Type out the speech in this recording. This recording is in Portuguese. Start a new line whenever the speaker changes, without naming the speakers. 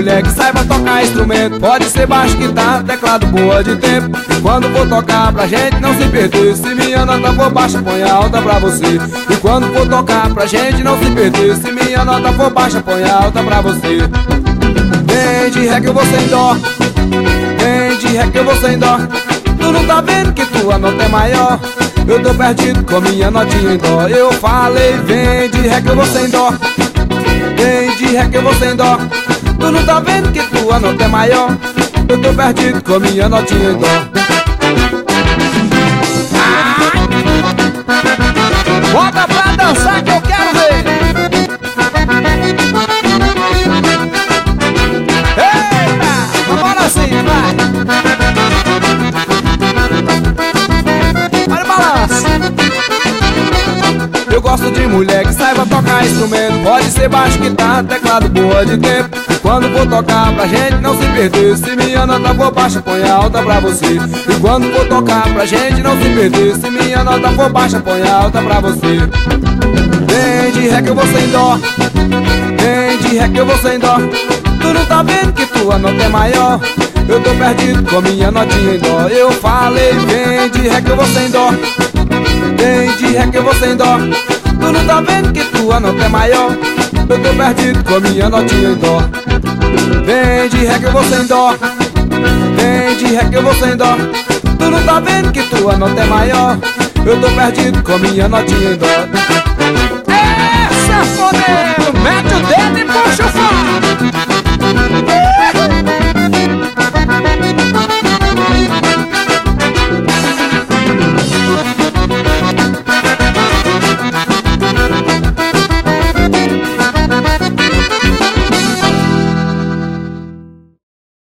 mulher que saiba tocar instrumento. Pode ser baixo, guitarra, teclado, boa de tempo. E quando for tocar pra gente não se perder, se minha nota for baixa, põe alta pra você. E quando for tocar pra gente não se perder, se minha nota for baixa, põe alta pra você. Vem de ré que eu vou sem dó, vem de ré que eu vou sem dó. Tu não tá vendo que tua nota é maior? Eu tô perdido com minha notinha em dó. Eu falei, vem de ré que eu vou sem dó, vem de ré que eu vou sem dó. Tu não tá vendo que tua nota é maior? Eu tô perdido com minha notinha em dó. Bota pra dançar que eu quero ver. Eita, vamos assim, vai. Olha o balanço. Eu gosto de mulher que saiba tocar instrumento. Pode ser baixo, guitarra, teclado, boa de tempo. E quando for tocar pra gente não se perder, se minha nota for baixa, põe alta pra você. E quando for tocar pra gente não se perder, se minha nota for baixa, põe alta pra você. Vem de ré que eu vou sem dó, vem de ré que eu vou sem dó. Tu não tá vendo que tua nota é maior? Eu tô perdido com minha notinha em dó. Eu falei, vem de ré que eu vou sem dó, vem de ré que eu vou sem dó. Tu não tá vendo que tua nota é maior? Eu tô perdido com minha notinha em dó. Vem de ré que eu vou sem dó, vem de ré que eu vou sem dó. Tu não tá vendo que tua nota é maior? Eu tô perdido com minha notinha em dó.